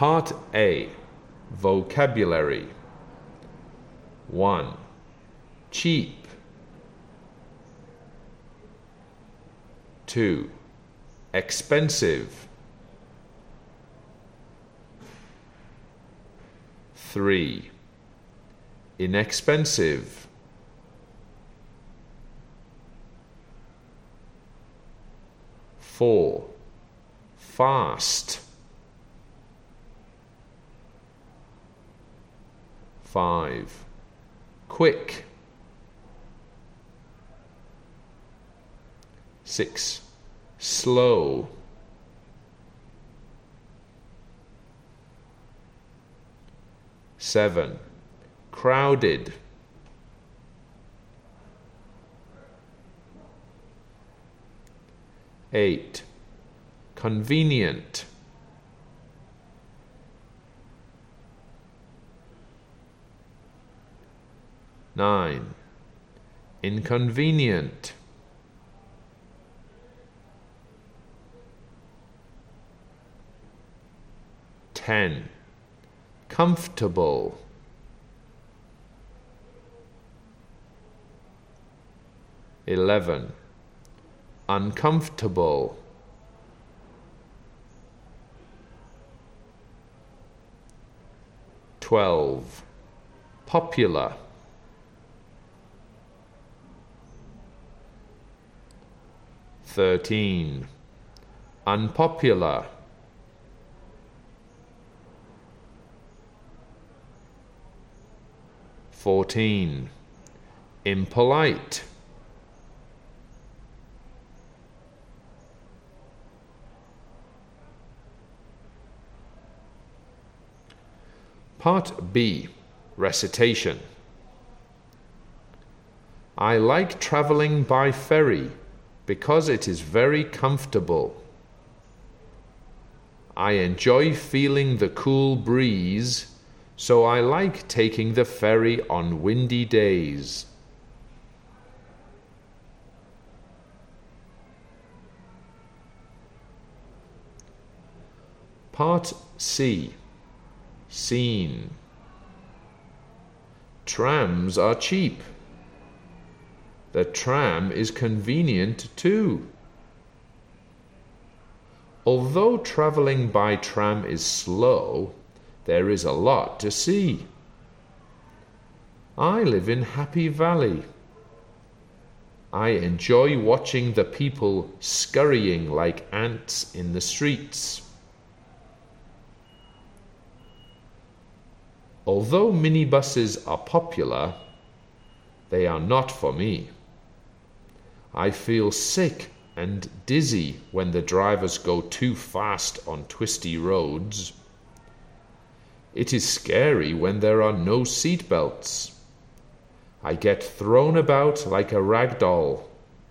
Part A. Vocabulary. 1. Cheap. 2. Expensive. 3. Inexpensive. 4. Fast. 5. Quick. 6. Slow. 7. Crowded. 8. Convenient. 9. Inconvenient. 10. Comfortable. 11. Uncomfortable. 12. Popular. 13. Unpopular. 14. Impolite. 'B. Recitation. I like traveling by ferry because it is very comfortable. I enjoy feeling the cool breeze, so I like taking the ferry on windy days. Part C. Scene. Trams are cheap. The tram is convenient too. Although traveling by tram is slow, there is a lot to see. I live in Happy Valley. I enjoy watching the people scurrying like ants in the streets. Although minibuses are popular, they are not for me. I feel sick and dizzy when the drivers go too fast on twisty roads. It is scary when there are no seat belts. I get thrown about like a rag doll.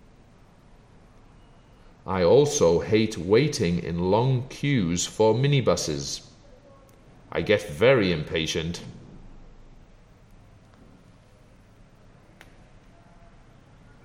I also hate waiting in long queues for minibuses. I get very impatient.